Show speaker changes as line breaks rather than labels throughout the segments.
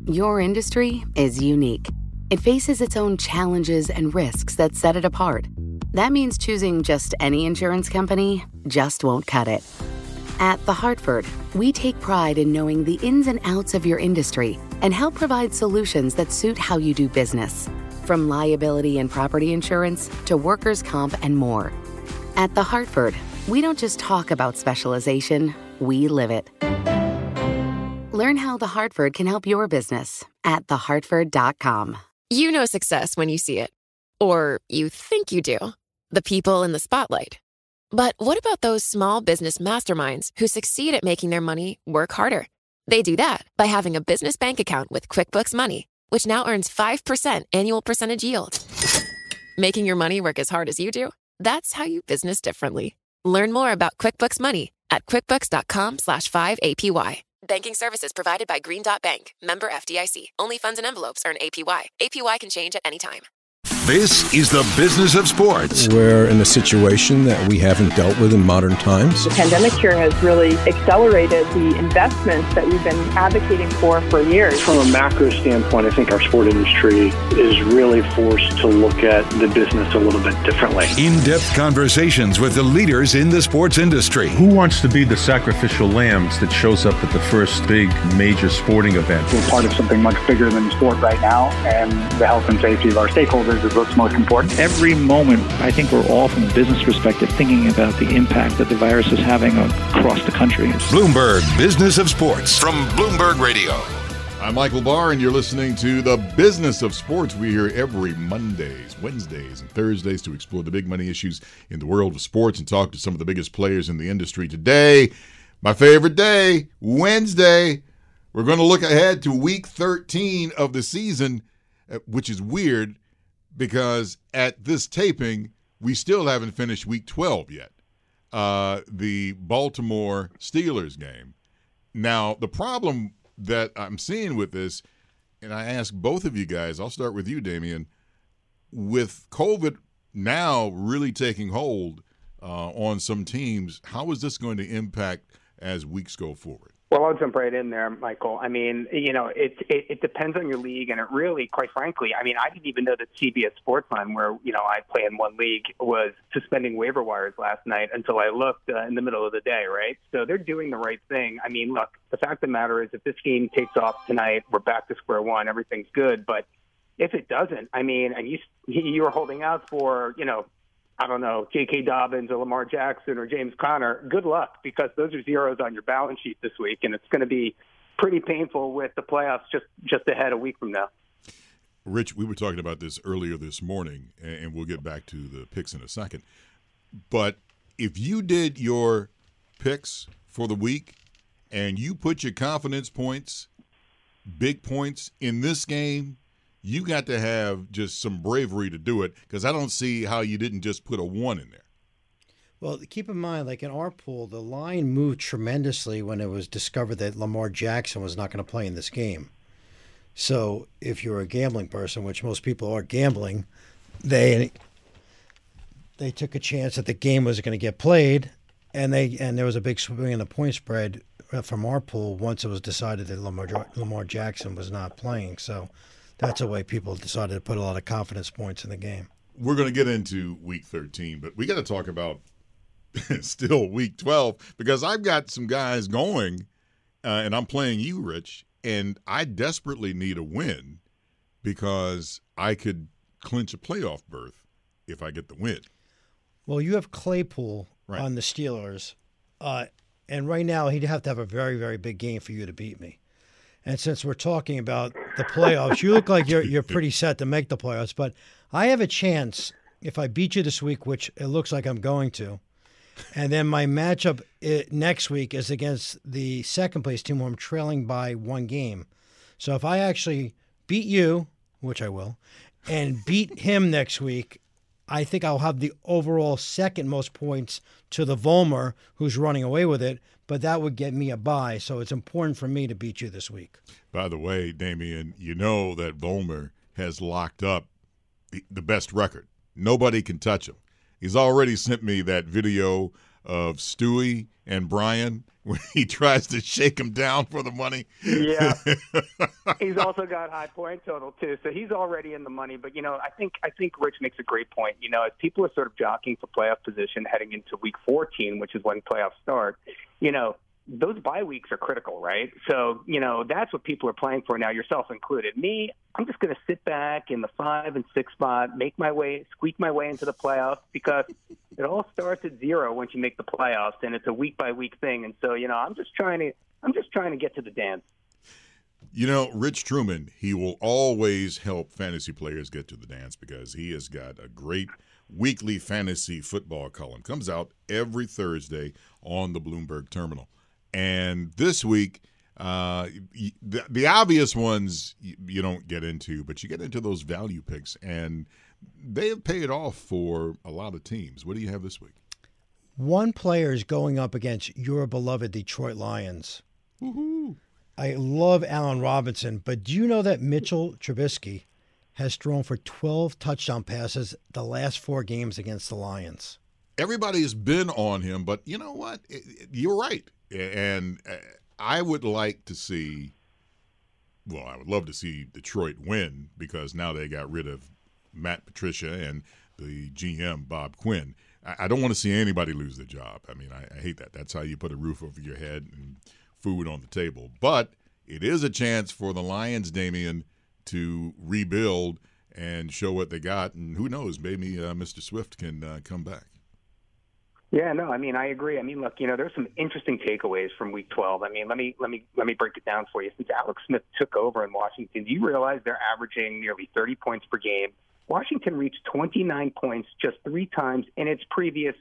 Your industry is unique. It faces its own challenges and risks that set it apart. That means choosing just any insurance company just won't cut it. At The Hartford, we take pride in knowing the ins and outs of your industry and help provide solutions that suit how you do business. From liability and property insurance to workers' comp and more. At The Hartford, we don't just talk about specialization, we live it. Learn how The Hartford can help your business at thehartford.com.
You know success when you see it. Or you think you do. The people in the spotlight. But what about those small business masterminds who succeed at making their money work harder? They do that by having a business bank account with QuickBooks Money, which now earns 5% annual percentage yield. Making your money work as hard as you do? That's how you business differently. Learn more about QuickBooks Money at quickbooks.com/5APY. Banking services provided by Green Dot Bank. Member FDIC. Only funds and envelopes earn APY. APY can change at any time.
This is the Business of Sports.
We're in a situation that we haven't dealt with in modern times.
The pandemic here has really accelerated the investments that we've been advocating for years.
From a macro standpoint, I think our sport industry is really forced to look at the business a little bit differently.
In-depth conversations with the leaders in the sports industry.
Who wants to be the sacrificial lambs that shows up at the first big major sporting event?
We're part of something much bigger than sport right now, and the health and safety of our stakeholders is what's most important.
Every moment, I think we're all, from a business perspective, thinking about the impact that the virus is having across the country.
Bloomberg Business of Sports from Bloomberg Radio.
I'm Michael Barr, and you're listening to the Business of Sports. We're here every Mondays, Wednesdays, and Thursdays to explore the big money issues in the world of sports and talk to some of the biggest players in the industry. Today, my favorite day, Wednesday, we're going to look ahead to Week 13 of the season, which is weird, because at this taping, we still haven't finished Week 12 yet, the Baltimore Steelers game. Now, the problem that I'm seeing with this, and I ask both of you guys, I'll start with you, Damian, with COVID now really taking hold on some teams, how is this going to impact as weeks go forward?
Well, I'll jump right in there, Michael. I mean, it depends on your league, and it really, quite frankly, I mean, I didn't even know that CBS Sportsline, where, I play in one league, was suspending waiver wires last night until I looked in the middle of the day, right? So they're doing the right thing. I mean, look, the fact of the matter is if this game takes off tonight, we're back to square one, everything's good. But if it doesn't, I mean, and you were holding out for, I don't know, J.K. Dobbins or Lamar Jackson or James Conner, good luck, because those are zeros on your balance sheet this week, and it's going to be pretty painful with the playoffs just ahead a week from now.
Rich, we were talking about this earlier this morning, and we'll get back to the picks in a second. But if you did your picks for the week and you put your confidence points, big points in this game, you got to have just some bravery to do it, because I don't see how you didn't just put a 1 in there.
Well, keep in mind, like in our pool, the line moved tremendously when it was discovered that Lamar Jackson was not going to play in this game. So if you're a gambling person, which most people are gambling, they took a chance that the game was going to get played, and there was a big swing in the point spread from our pool once it was decided that Lamar Jackson was not playing. So that's a way people decided to put a lot of confidence points in the game.
We're going to get into Week 13, but we got to talk about still Week 12, because I've got some guys going, and I'm playing you, Rich, and I desperately need a win because I could clinch a playoff berth if I get the win.
Well, you have Claypool on the Steelers, and right now he'd have to have a very, very big game for you to beat me. And since we're talking about the playoffs, you look like you're pretty set to make the playoffs. But I have a chance if I beat you this week, which it looks like I'm going to. And then my matchup next week is against the second-place team where I'm trailing by 1 game. So if I actually beat you, which I will, and beat him next week, I think I'll have the overall second most points to the Vollmer, who's running away with it. But that would get me a bye, so it's important for me to beat you this week.
By the way, Damian, you know that Vollmer has locked up the best record. Nobody can touch him. He's already sent me that video of Stewie and Brian when he tries to shake him down for the money?
Yeah. He's also got high point total, too, so he's already in the money. But, I think Rich makes a great point. As people are sort of jockeying for playoff position heading into Week 14, which is when playoffs start, those bye weeks are critical, right? So, that's what people are playing for now, yourself included. Me, I'm just going to sit back in the 5 and 6 spot, squeak my way into the playoffs, because it all starts at 0 once you make the playoffs, and it's a week by week thing. And so, I'm just trying to get to the dance.
Rich Truman, he will always help fantasy players get to the dance because he has got a great weekly fantasy football column. Comes out every Thursday on the Bloomberg Terminal. And this week, the obvious ones you don't get into, but you get into those value picks, and they have paid off for a lot of teams. What do you have this week?
One player is going up against your beloved Detroit Lions.
Woohoo!
I love Allen Robinson, but do you know that Mitchell Trubisky has thrown for 12 touchdown passes the last 4 games against the Lions?
Everybody has been on him, but you know what? You're right. And I would like to see – I would love to see Detroit win because now they got rid of Matt Patricia and the GM, Bob Quinn. I don't want to see anybody lose their job. I mean, I hate that. That's how you put a roof over your head and food on the table. But it is a chance for the Lions, Damian, to rebuild and show what they got. And who knows, maybe Mr. Swift can come back.
Yeah, no, I agree. Look, there's some interesting takeaways from Week 12. Let me break it down for you. Since Alex Smith took over in Washington, do you realize they're averaging nearly 30 points per game? Washington reached 29 points just 3 times in its previous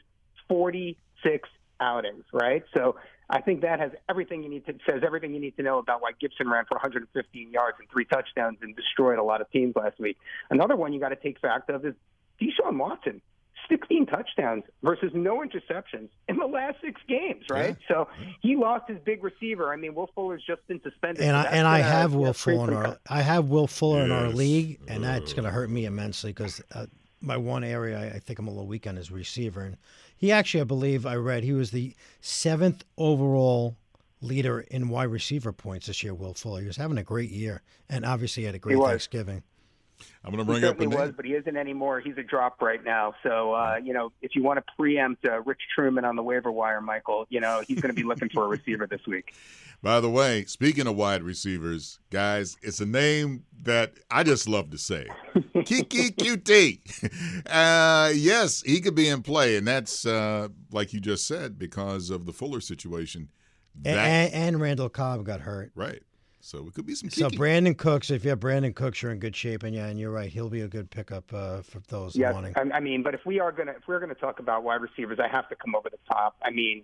46 outings, right? So I think that says everything you need to know about why Gibson ran for 115 yards and 3 touchdowns and destroyed a lot of teams last week. Another one you got to take fact of is Deshaun Watson. 16 touchdowns versus no interceptions in the last 6 games, right? Yeah. So he lost his big receiver. Will Fuller's just been suspended.
And I have Will Fuller in our league, and that's going to hurt me immensely because my one area I think I'm a little weak on is receiver. And he actually, I believe I read, he was the 7th overall leader in wide receiver points this year, Will Fuller. He was having a great year, and obviously he had a great Thanksgiving.
I'm going to bring up a name.
He was, but he isn't anymore. He's a drop right now. So, if you want to preempt Rich Truman on the waiver wire, Michael, he's going to be looking for a receiver this week.
By the way, speaking of wide receivers, guys, it's a name that I just love to say. Kiki QT. Yes, he could be in play, and that's, like you just said, because of the Fuller situation.
And Randall Cobb got hurt.
Right. So it could be some Kiki.
So Brandon Cooks, if you have Brandon Cooks, you're in good shape, and you're right, he'll be a good pickup for those wanting.
But if we're gonna talk about wide receivers, I have to come over the top.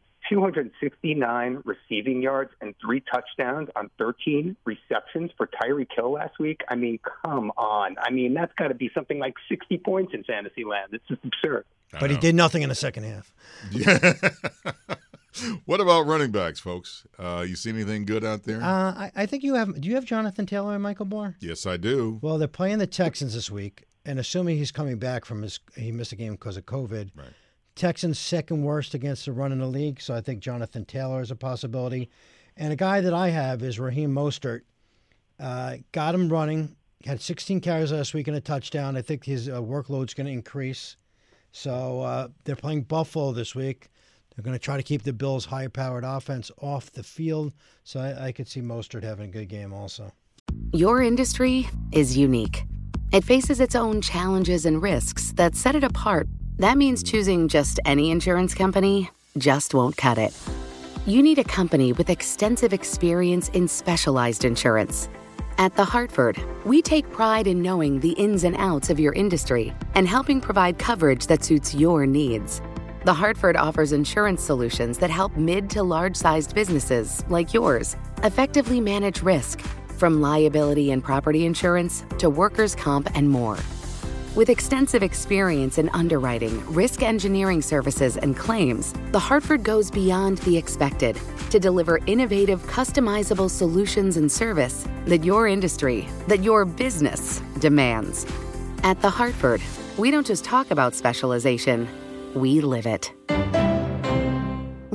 269 receiving yards and 3 touchdowns on 13 receptions for Tyreek Hill last week. Come on. That's got to be something like 60 points in fantasy land. It's just absurd.
But he did nothing in the second half.
Yeah. What about running backs, folks? You see anything good out there?
I think you have. Do you have Jonathan Taylor and Michael Moore?
Yes, I do.
Well, they're playing the Texans this week, and assuming he's coming back from he missed a game because of COVID.
Right.
Texans second worst against the run in the league, so I think Jonathan Taylor is a possibility. And a guy that I have is Raheem Mostert. Got him running. Had 16 carries last week and a touchdown. I think his workload's going to increase. So they're playing Buffalo this week. They're going to try to keep the Bills' high-powered offense off the field. So I could see Mostert having a good game also.
Your industry is unique. It faces its own challenges and risks that set it apart. That means choosing just any insurance company just won't cut it. You need a company with extensive experience in specialized insurance. At The Hartford, we take pride in knowing the ins and outs of your industry and helping provide coverage that suits your needs. The Hartford offers insurance solutions that help mid to large-sized businesses like yours effectively manage risk, from liability and property insurance to workers' comp and more. With extensive experience in underwriting, risk engineering services, and claims, The Hartford goes beyond the expected to deliver innovative, customizable solutions and service that your industry, that your business demands. At The Hartford, we don't just talk about specialization, we live it.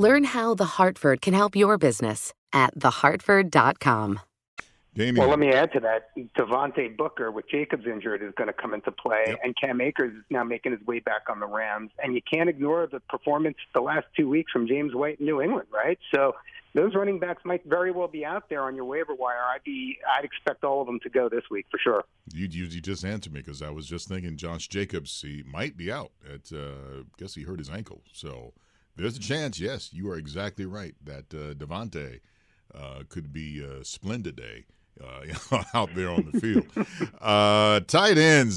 Learn how The Hartford can help your business at thehartford.com.
Damien.
Well, let me add to that. Devontae Booker, with Jacobs injured, is going to come into play, and Cam Akers is now making his way back on the Rams. And you can't ignore the performance the last 2 weeks from James White in New England, right? So those running backs might very well be out there on your waiver wire. I'd expect all of them to go this week for sure.
You just answered me, because I was just thinking Josh Jacobs, he might be out. Guess he hurt his ankle. So there's a chance, yes, you are exactly right, that Devontae could be a splendid day out there on the field. Tight ends,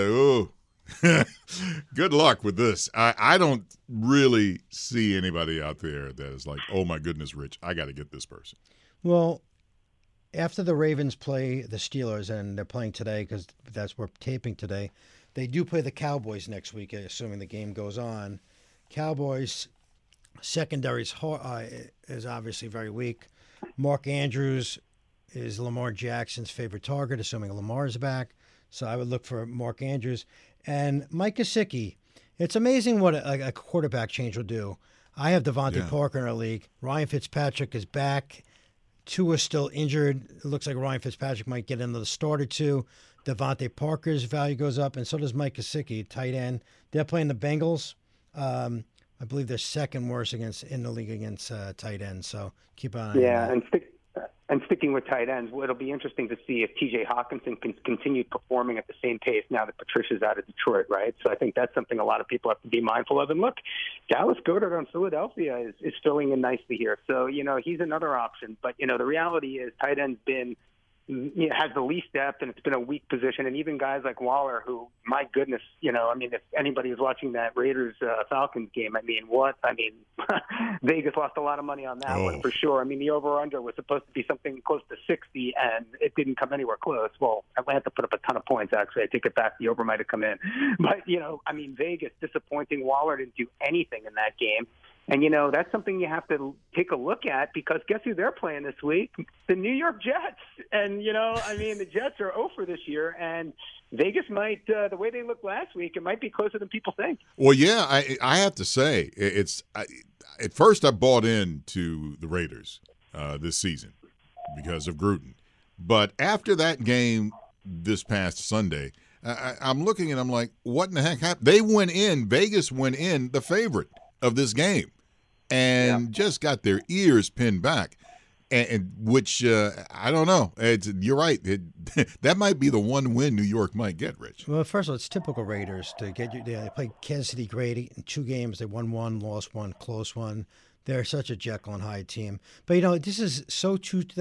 good luck with this. I don't really see anybody out there that is like, oh my goodness, Rich, I got to get this person.
Well, after the Ravens play the Steelers, and they're playing today because we're taping today, they do play the Cowboys next week, assuming the game goes on. Cowboys secondary is obviously very weak. Mark Andrews is Lamar Jackson's favorite target, assuming Lamar's back. So I would look for Mark Andrews. And Mike Gesicki. It's amazing what a quarterback change will do. I have Devontae Parker in our league. Ryan Fitzpatrick is back. Tua's still injured. It looks like Ryan Fitzpatrick might get into the starter too. Devontae Parker's value goes up, and so does Mike Gesicki, tight end. They're playing the Bengals. I believe they're second worst in the league against tight ends. So keep an eye on that.
Yeah, and sticking with tight ends, it'll be interesting to see if T.J. Hawkinson can continue performing at the same pace now that Patricia's out of Detroit, right? So I think that's something a lot of people have to be mindful of. And look, Dallas Goedert on Philadelphia is filling in nicely here. So, he's another option. But, the reality is tight end's has the least depth, and it's been a weak position. And even guys like Waller, who, my goodness, if anybody is watching that Raiders-Falcons game, Vegas lost a lot of money on that one for sure. The over-under was supposed to be something close to 60, and it didn't come anywhere close. Well, Atlanta put up a ton of points, actually. I take it back. The over might have come in. But, Vegas, disappointing. Waller didn't do anything in that game. And, that's something you have to take a look at, because guess who they're playing this week? The New York Jets. And, the Jets are 0 for this year, and Vegas might, the way they looked last week, it might be closer than people think.
Well, yeah, I have to say, at first I bought into the Raiders this season because of Gruden. But after that game this past Sunday, I'm looking and I'm like, what in the heck happened? Vegas went in the favorite of this game and just got their ears pinned back, and which I don't know. You're right. That might be the one win New York might get, Rich.
Well, first of all, it's typical Raiders to get you. They played Kansas City great in 2 games. They won 1, lost 1, close 1. They're such a Jekyll and Hyde team. But, this is so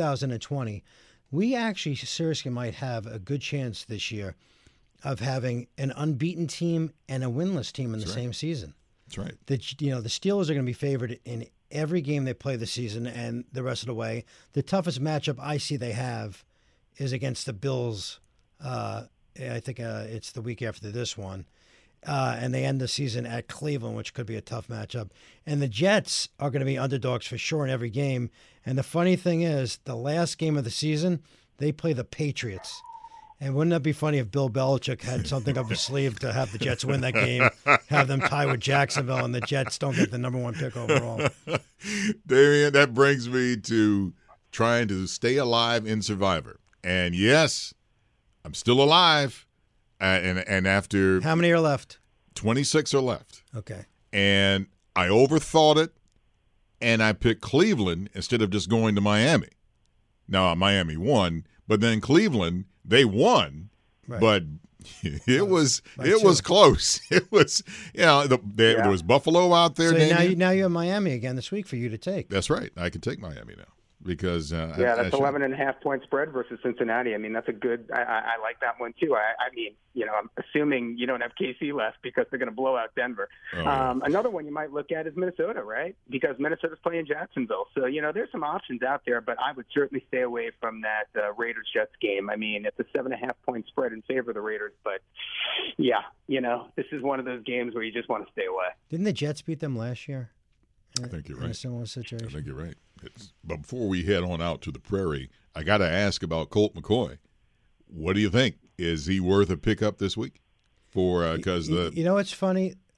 2020. We actually seriously might have a good chance this year of having an unbeaten team and a winless team in the same season.
That's right.
The Steelers are going to be favored in every game they play this season and the rest of the way. The toughest matchup I see they have is against the Bills. I think it's the week after this one. And they end the season at Cleveland, which could be a tough matchup. And the Jets are going to be underdogs for sure in every game. And the funny thing is, the last game of the season, they play the Patriots. And wouldn't that be funny if Bill Belichick had something up his sleeve to have the Jets win that game, have them tie with Jacksonville, and the Jets don't get the number 1 pick overall?
Damian, that brings me to trying to stay alive in Survivor. And yes, I'm still alive. And after...
How many are left?
26 are left.
Okay.
And I overthought it, and I picked Cleveland instead of just going to Miami. Now, Miami won, but then Cleveland... They won, but it was close. It was, there was Buffalo out there.
So now you have Miami again this week for you to take.
That's right. I can take Miami now because
that's 11.5-point spread versus Cincinnati. That's a good. I like that one too. I'm assuming you don't have KC left because they're going to blow out Denver. Another one you might look at is Minnesota, right? Because Minnesota's playing Jacksonville. So, there's some options out there, but I would certainly stay away from that Raiders-Jets game. It's a 7.5-point spread in favor of the Raiders, but this is one of those games where you just want to stay away.
Didn't the Jets beat them last year?
I think you're right.
In a similar situation.
I think you're right. But before we head on out to the prairie, I got to ask about Colt McCoy. What do you think? Is he worth a pickup this week? Because
it's funny.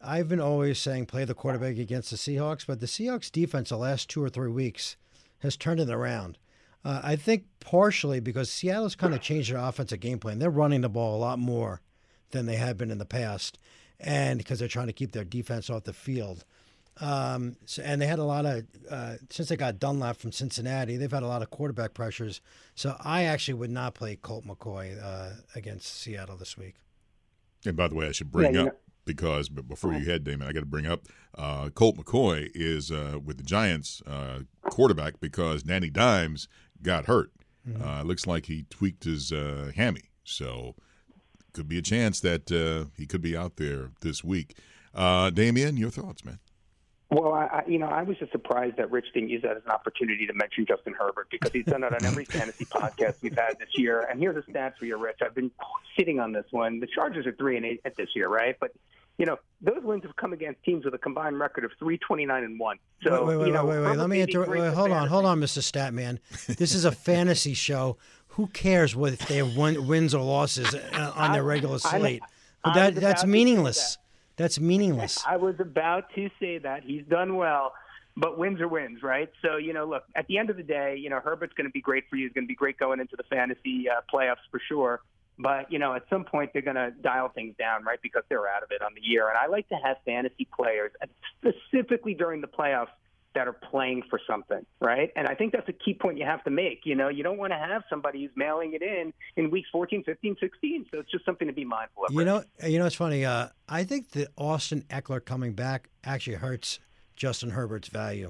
I've been always saying play the quarterback against the Seahawks, but the Seahawks defense the last 2 or 3 weeks has turned it around. I think partially because Seattle's kind of changed their offensive game plan. They're running the ball a lot more than they have been in the past, and because they're trying to keep their defense off the field. And they had a lot of, since they got Dunlap from Cincinnati, they've had a lot of quarterback pressures. So I actually would not play Colt McCoy against Seattle this week.
And by the way, I should bring up, because before you head, Damon, I got to bring up Colt McCoy is with the Giants quarterback because Danny Dimes got hurt. Looks like he tweaked his hammy. So could be a chance that he could be out there this week. Damian, your thoughts, man?
Well, I was just surprised that Rich didn't use that as an opportunity to mention Justin Herbert because he's done it on every fantasy podcast we've had this year. And here's a stat for you, Rich. I've been sitting on this one. The Chargers are 3-8 at this year, right? But those wins have come against teams with a combined record of 3-29-1. So
wait. Let me interrupt. Hold on, Mr. Statman. This is a fantasy show. Who cares if they have wins or losses on their regular slate? That's meaningless. That's meaningless.
I was about to say that. He's done well, but wins are wins, right? So, look, at the end of the day, Herbert's going to be great for you. He's going to be great going into the fantasy playoffs for sure. But, at some point they're going to dial things down, right, because they're out of it on the year. And I like to have fantasy players, specifically during the playoffs, that are playing for something, right? And I think that's a key point you have to make. You don't want to have somebody who's mailing it in weeks 14, 15, 16. So it's just something to be mindful of.
It's funny. I think that Austin Eckler coming back actually hurts Justin Herbert's value.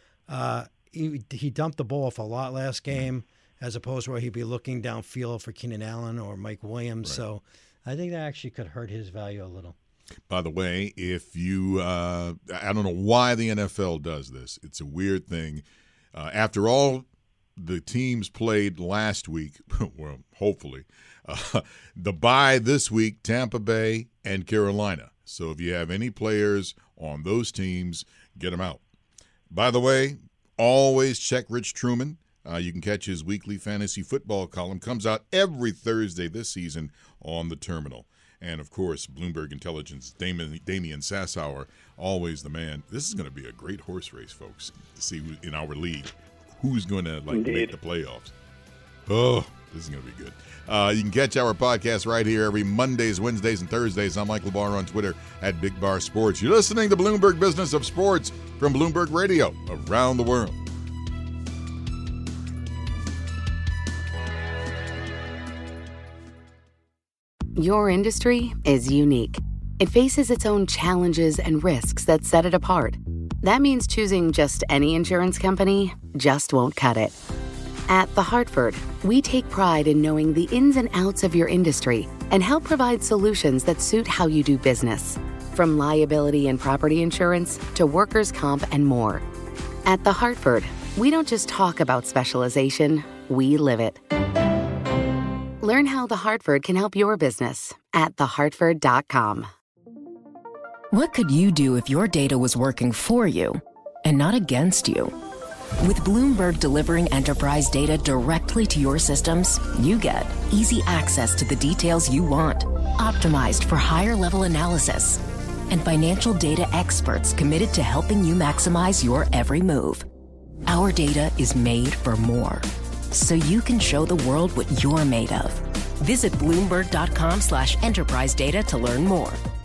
He dumped the ball off a lot last game, as opposed to where he'd be looking downfield for Keenan Allen or Mike Williams. Right. So I think that actually could hurt his value a little.
By the way, if you I don't know why the NFL does this. It's a weird thing. After all the teams played last week, well, hopefully, the bye this week, Tampa Bay and Carolina. So if you have any players on those teams, get them out. By the way, always check Rich Truman. You can catch his weekly fantasy football column. Comes out every Thursday this season on the Terminal. And, of course, Bloomberg Intelligence, Damian Sassower, always the man. This is going to be a great horse race, folks, to see who, in our league who's going to make the playoffs. Oh, this is going to be good. You can catch our podcast right here every Mondays, Wednesdays, and Thursdays. I'm Mike LaBar on Twitter at Big Bar Sports. You're listening to Bloomberg Business of Sports from Bloomberg Radio around the world.
Your industry is unique. It faces its own challenges and risks that set it apart. That means choosing just any insurance company just won't cut it. At The Hartford, we take pride in knowing the ins and outs of your industry and help provide solutions that suit how you do business. From liability and property insurance to workers' comp and more. At The Hartford, we don't just talk about specialization, we live it. Learn how The Hartford can help your business at thehartford.com.
What could you do if your data was working for you and not against you? With Bloomberg delivering enterprise data directly to your systems, you get easy access to the details you want, optimized for higher-level analysis, and financial data experts committed to helping you maximize your every move. Our data is made for more, so you can show the world what you're made of. Visit Bloomberg.com/enterprise data to learn more.